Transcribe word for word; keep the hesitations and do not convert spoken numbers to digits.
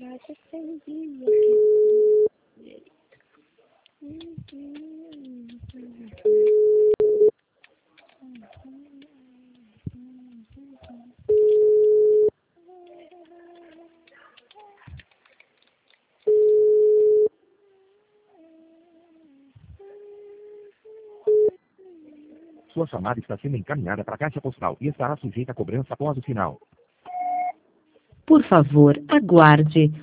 Sua chamada está sendo encaminhada para a caixa postal e estará sujeita a cobrança após o sinal. Por favor, aguarde.